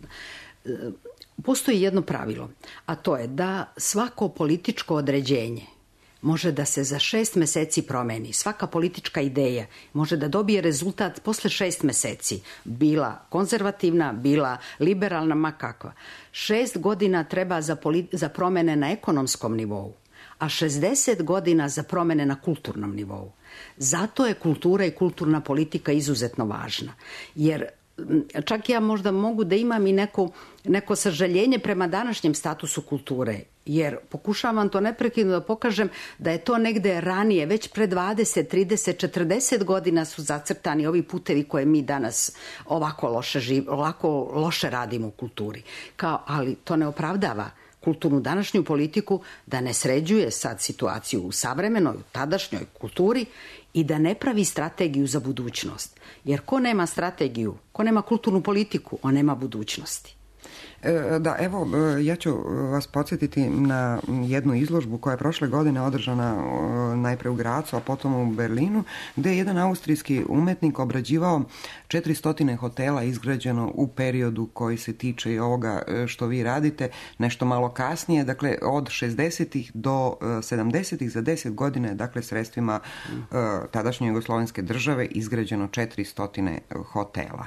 Postoji jedno pravilo, a to je da svako političko određenje može da se za 6 meseci promeni. Svaka politička ideja može da dobije rezultat posle 6 meseci. Bila konzervativna, bila liberalna, ma kakva. 6 godina treba za promene na ekonomskom nivou, a 60 godina za promene na kulturnom nivou. Zato je kultura i kulturna politika izuzetno važna. Jer čak ja možda mogu da imam i neko sažaljenje prema današnjem statusu kulture, jer pokušavam to neprekidno da pokažem da je to negde ranije, već pre 20, 30, 40 godina su zacrtani ovi putevi koje mi danas ovako loše radimo u kulturi. Ali to ne opravdava kulturnu današnju politiku da ne sređuje sad situaciju u savremenoj, u tadašnjoj kulturi i da ne pravi strategiju za budućnost. Jer ko nema strategiju, ko nema kulturnu politiku, on nema budućnosti. Da, evo, ja ću vas podsjetiti na jednu izložbu koja je prošle godine održana najpre u Gracu, a potom u Berlinu, gde je jedan austrijski umetnik obrađivao 400 hotela izgrađeno u periodu koji se tiče i ovoga što vi radite, nešto malo kasnije, dakle od 60-ih do 70-ih za 10 godina, dakle sredstvima tadašnje jugoslovenske države izgrađeno 400 hotela.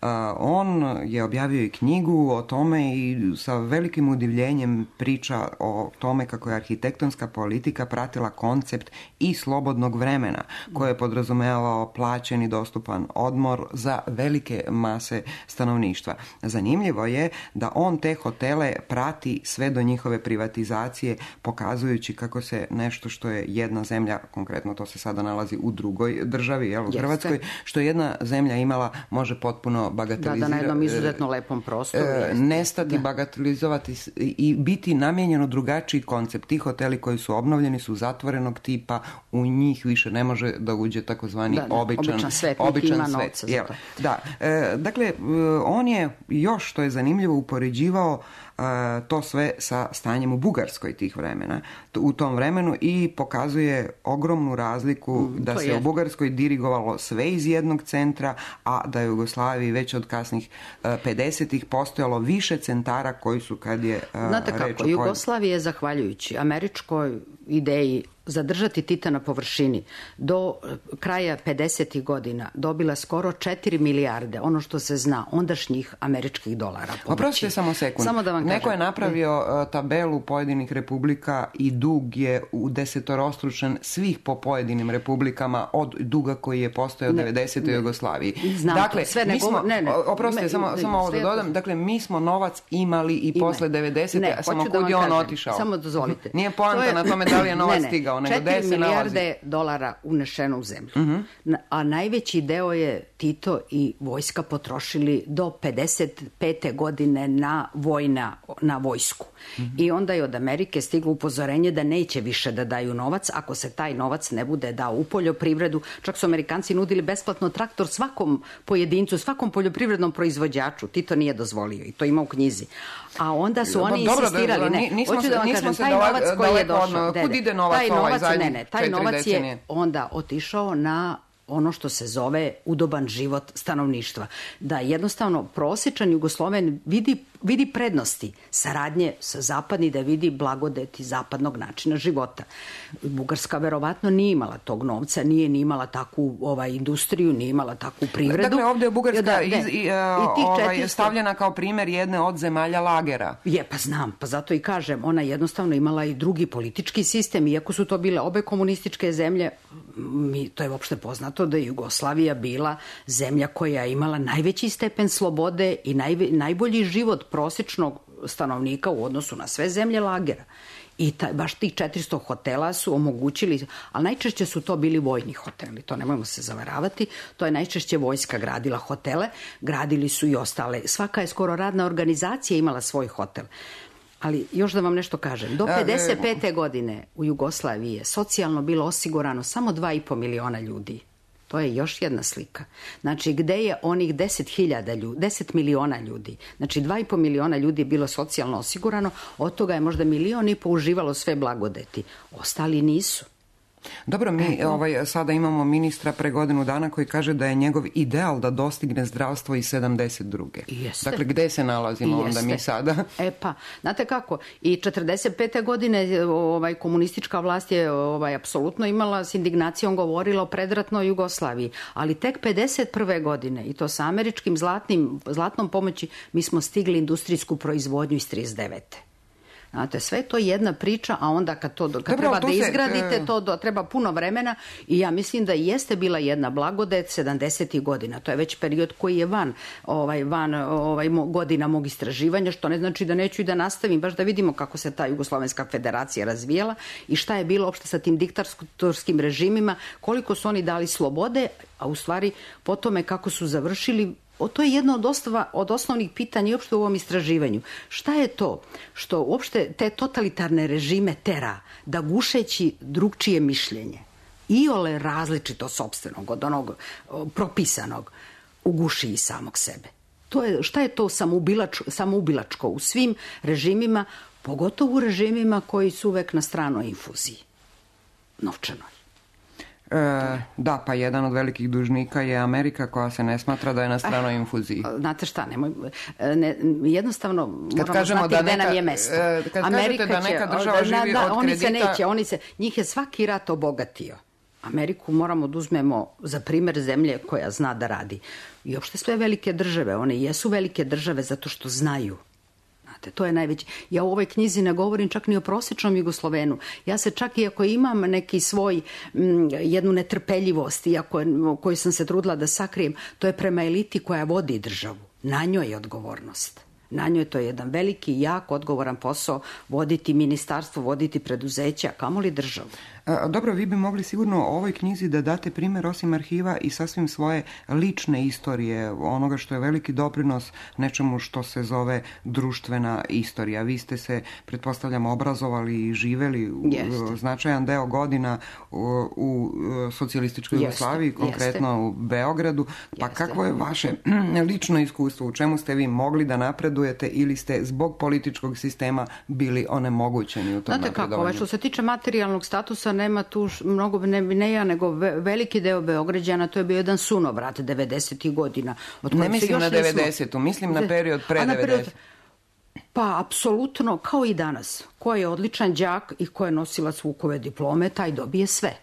On je objavio i knjigu o tome i sa velikim udivljenjem priča o tome kako je arhitektonska politika pratila koncept i slobodnog vremena koje je podrazumevao plaćen i dostupan odmor za velike mase stanovništva. Zanimljivo je da on te hotele prati sve do njihove privatizacije, pokazujući kako se nešto što je jedna zemlja, konkretno to se sada nalazi u drugoj državi, u Hrvatskoj, što je jedna zemlja imala, može potpuno bagatelizirati. Da, na jednom izuzetno lepom prostoru. Nestati, bagatelizovati i biti namijenjeno drugačiji koncept. Ti hoteli koji su obnovljeni su zatvorenog tipa, u njih više ne može da uđe takozvani običan svet. Da. Dakle, on je još, što je zanimljivo, upoređivao to sve sa stanjem u Bugarskoj tih vremena, u tom vremenu, i pokazuje ogromnu razliku da se u Bugarskoj dirigovalo sve iz jednog centra, a da je u Jugoslaviji već od kasnih 50-ih postojalo više centara koji su, kad je znate kako, Jugoslavija je, zahvaljujući američkoj ideji zadržati Tita na površini, do kraja 50. godina dobila skoro 4 milijarde, ono što se zna, ondašnjih američkih dolara. Oprostite samo sekund. Neko je napravio tabelu pojedinih republika i dug je u 10-rostručen svih po pojedinim republikama od duga koji je postojao u 90. Jugoslaviji. Dakle, oprostite, samo ovo da dodam, dakle, mi smo novac imali i posle 90. a samo kud je on otišao. Samo dozvolite. Nije poanta na tome da li je novac stigao. 4 milijarde dolara unešeno u zemlju. A najveći deo je Tito i vojska potrošili do 55. godine na vojsku. I onda je od Amerike stiglo upozorenje da neće više da daju novac ako se taj novac ne bude dao u poljoprivredu. Čak su Amerikanci nudili besplatno traktor svakom pojedincu, svakom poljoprivrednom proizvođaču. Tito nije dozvolio i to ima u knjizi. A onda su oni insistirali. Hoću da vam kažem, taj novac koji je došao. Kud ide novac taj novac je onda otišao na ono što se zove udoban život stanovništva. Da jednostavno prosječan Jugosloven vidi vidi prednosti saradnje sa zapadni, da vidi blagodeti zapadnog načina života. Bugarska verovatno nije imala tog novca, nije ni imala takvu industriju, nije imala takvu privredu. Dakle, ovde je Bugarska stavljena kao primer jedne od zemalja lagera. Pa znam, pa zato i kažem, ona jednostavno imala i drugi politički sistem, iako su to bile obe komunističke zemlje, to je uopšte poznato da je Jugoslavija bila zemlja koja je imala najveći stepen slobode i najbolji život prosječnog stanovnika u odnosu na sve zemlje lagera. I baš tih 400 hotela su omogućili, ali najčešće su to bili vojni hoteli, to nemojmo se zavaravati, to je najčešće vojska gradila hotele, gradili su i ostale. Svaka je skoro radna organizacija imala svoj hotel. Ali još da vam nešto kažem, do 55. godine u Jugoslaviji je socijalno bilo osigurano samo 2,5 miliona ljudi. To je još jedna slika. Znači, gde je onih 10 miliona ljudi? Znači, 2,5 miliona ljudi je bilo socijalno osigurano, od toga je možda 1,5 miliona uživalo sve blagodeti. Ostali nisu. Dobro, mi sada imamo ministra pre godinu dana koji kaže da je njegov ideal da dostigne zdravstvo i 72. Jeste. Dakle, gde se nalazimo onda mi sada? Pa, znate kako, i 45. godine komunistička vlast je apsolutno imala, s indignacijom govorila o predratnoj Jugoslaviji, ali tek 51. godine, i to sa američkim zlatnom pomoći, mi smo stigli industrijsku proizvodnju iz 39. Znate, sve je to jedna priča, a onda kad treba da izgradite, to treba puno vremena i ja mislim da jeste bila jedna blagodet 70. godina. To je već period koji je van godina mog istraživanja, što ne znači da neću i da nastavim, baš da vidimo kako se ta Jugoslovenska federacija razvijala i šta je bilo uopšte sa tim diktatorskim režimima, koliko su oni dali slobode, a u stvari po tome kako su završili. To je jedno od osnovnih pitanja i uopšte u ovom istraživanju. Šta je to što uopšte te totalitarne režime tera da gušeći drugčije mišljenje, iole različito sopstvenog od onog propisanog, uguši i samog sebe? Šta je to samoubilačko u svim režimima, pogotovo u režimima koji su uvek na stranoj infuziji, novčanoj? Da, pa jedan od velikih dužnika je Amerika koja se ne smatra da je na stranoj infuziji. Znate šta, jednostavno moramo znati gde nam je mesto. Kad kažete da neka država živi od kredita... Njih je svaki rat obogatio. Ameriku moramo da uzmemo za primer zemlje koja zna da radi. I uopšte sve velike države, one jesu velike države zato što znaju. To je najveći. Ja u ovoj knjizi ne govorim čak ni o prosječnom Jugoslovenu. Ja se čak i ako imam neki svoj jednu netrpeljivost, koju sam se trudila da sakrijem, to je prema eliti koja vodi državu. Na njoj je odgovornost. Na njoj to je jedan veliki, jak, odgovoran posao voditi ministarstvo, voditi preduzeća, kamoli državu. Dobro, vi bi mogli sigurno o ovoj knjizi da date primer osim arhiva i sasvim svoje lične istorije, onoga što je veliki doprinos nečemu što se zove društvena istorija. Vi ste se, pretpostavljam, obrazovali i živeli značajan deo godina u socijalističkoj Jugoslaviji, konkretno u Beogradu. Pa kakvo je vaše lično iskustvo? U čemu ste vi mogli da napredujete ili ste zbog političkog sistema bili onemogućeni u tom napredovanju? Znate kako, što se tiče materijalnog statusa, nema tu mnogo, ne ja, nego veliki deo Beograđana, to je bio jedan sunovrat 90. godina. Ne mislim na 90. mislim na period pre 90. Pa, apsolutno, kao i danas. Ko je odličan đak i ko je nosilac Vukove diplome, taj dobije sve.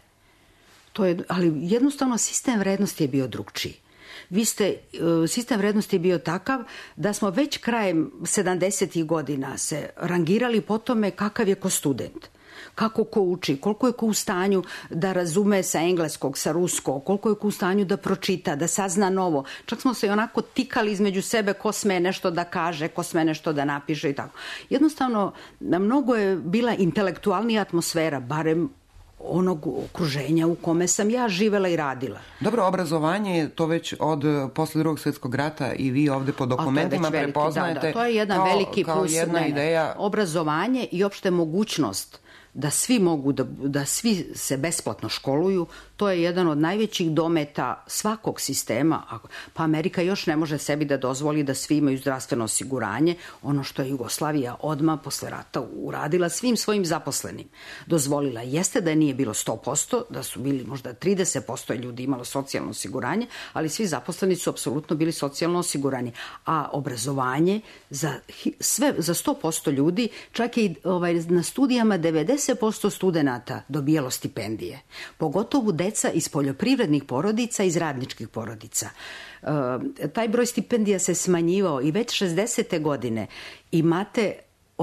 Ali jednostavno sistem vrednosti je bio drugčiji. Sistem vrednosti je bio takav da smo već krajem 70. godina se rangirali po tome kakav je ko student. Kako ko uči, koliko je ko u stanju da razume sa engleskog, sa ruskog, koliko je ko u stanju da pročita, da sazna novo. Čak smo se i onako tikali između sebe ko sme nešto da kaže, ko sme nešto da napiše i tako. Jednostavno, mnogo je bila intelektualnija atmosfera, barem onog okruženja u kome sam ja živela i radila. Dobro, obrazovanje je to već od posle Drugog svjetskog rata i vi ovde po dokumentima prepoznajete to je jedan veliki plus. Jedna ideja. Obrazovanje i opšte mogućnost da svi mogu, da svi se besplatno školuju, to je jedan od najvećih dometa svakog sistema. Pa Amerika još ne može sebi da dozvoli da svi imaju zdravstveno osiguranje, ono što je Jugoslavija odmah posle rata uradila svim svojim zaposlenim. Dozvolila jeste da je nije bilo 100%, da su bili možda 30% ljudi imalo socijalno osiguranje, ali svi zaposleni su apsolutno bili socijalno osigurani. A obrazovanje za 100% ljudi, čak i na studijama 90% studenata dobijalo stipendije. Pogotovo deca iz poljoprivrednih porodica, iz radničkih porodica. Taj broj stipendija se smanjivao i već 60. godine imate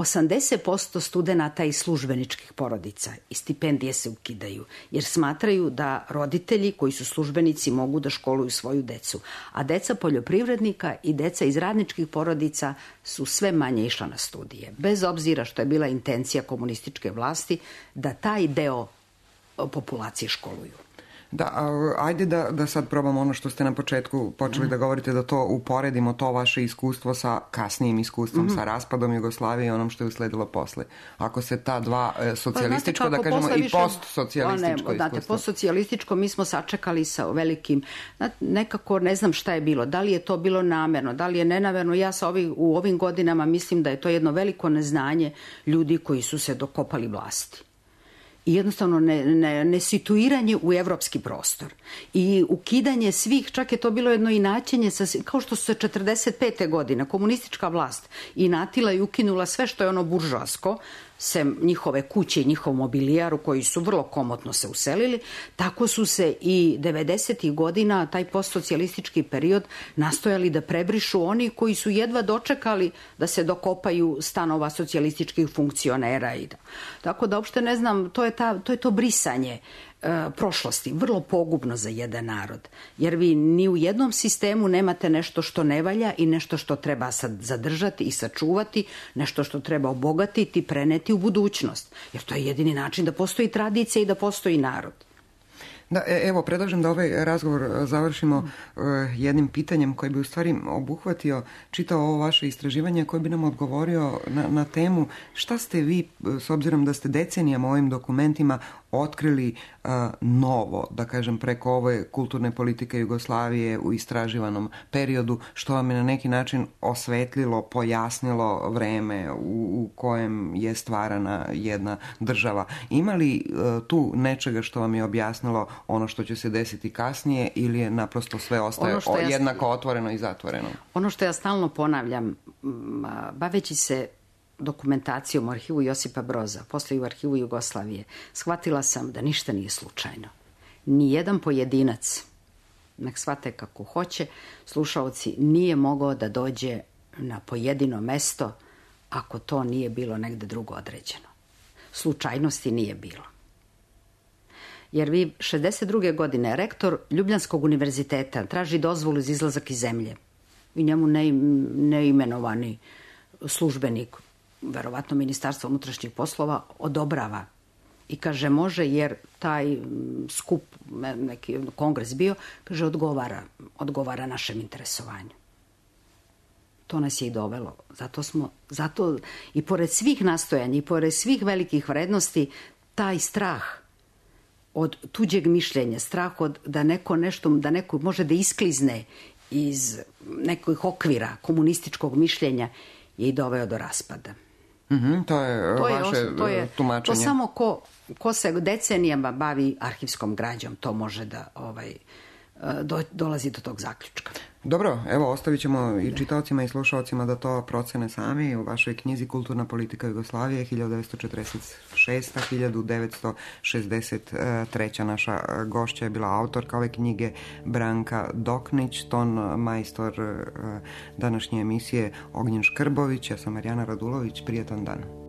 80% studenata iz službeničkih porodica i stipendije se ukidaju, jer smatraju da roditelji koji su službenici mogu da školuju svoju decu. A deca poljoprivrednika i deca iz radničkih porodica su sve manje išla na studije. Bez obzira što je bila intencija komunističke vlasti da taj deo populacije školuju. Da, ajde da sad probamo ono što ste na početku počeli da govorite, da to uporedimo, to vaše iskustvo sa kasnijim iskustvom, sa raspadom Jugoslavije i onom što je usledilo posle. Ako se ta dva socijalističko, da kažemo, i postsocijalističko iskustvo. Postsocijalističko mi smo sačekali sa velikim, nekako ne znam šta je bilo, da li je to bilo namerno, da li je nenamerno. Ja u ovim godinama mislim da je to jedno veliko neznanje ljudi koji su se dokopali vlasti. I jednostavno nesituiranje u evropski prostor i ukidanje svih, čak je to bilo jedno inaćenje, kao što su se 45. godine komunistička vlast inatila i ukinula sve što je ono buržoasko, sem njihove kuće i njihov mobilijar u koji su vrlo komotno se uselili, tako su se i 90. godina, taj postsocijalistički period, nastojali da prebrišu oni koji su jedva dočekali da se dokopaju stanova socijalističkih funkcionera. Tako da uopšte ne znam, to je to brisanje prošlosti, vrlo pogubno za jedan narod. Jer vi ni u jednom sistemu nemate nešto što ne valja i nešto što treba sad zadržati i sačuvati, nešto što treba obogatiti, preneti u budućnost. Jer to je jedini način da postoji tradicija i da postoji narod. Da, evo, predlažem da ovaj razgovor završimo jednim pitanjem koji bi u stvari obuhvatio čitao ovo vaše istraživanje, koji bi nam odgovorio na temu šta ste vi, s obzirom da ste decenijama ovim dokumentima otkrili novo, da kažem, preko ove kulturne politike Jugoslavije u istraživanom periodu, što vam je na neki način osvetlilo, pojasnilo vreme u kojem je stvarana jedna država. Ima li tu nečega što vam je objasnilo ono što će se desiti kasnije ili je naprosto sve ostaje jednako otvoreno i zatvoreno? Ono što ja stalno ponavljam, baveći se dokumentacijom u arhivu Josipa Broza, posle i u arhivu Jugoslavije, shvatila sam da ništa nije slučajno. Nijedan pojedinac, nek shvate kako hoće, slušaoci, nije mogao da dođe na pojedino mesto ako to nije bilo negde drugo određeno. Slučajnosti nije bilo. Jer vi 62. godine rektor Ljubljanskog univerziteta traži dozvolu za izlazak iz zemlje i njemu neimenovani službenik, verovatno Ministarstvo unutrašnjih poslova, odobrava i kaže može jer taj skup, neki kongres bio, kaže odgovara našem interesovanju. To nas je i dovelo. Zato i pored svih nastojanja i pored svih velikih vrednosti, taj strah od tuđeg mišljenja, strah od da neko može da isklizne iz nekih okvira komunističkog mišljenja je i doveo do raspada. To je vaše tumačenje. To samo ko se decenijama bavi arhivskom građom, to može da dolazi do tog zaključka. Dobro, evo, ostavit ćemo i čitaocima i slušaocima da to procene sami. U vašoj knjizi Kulturna politika Jugoslavije 1946-1963. Naša gošća je bila autorka ove knjige Branka Doknić, ton majstor današnje emisije Ognjen Škrbović. Ja sam Marijana Radulović. Prijatan dan.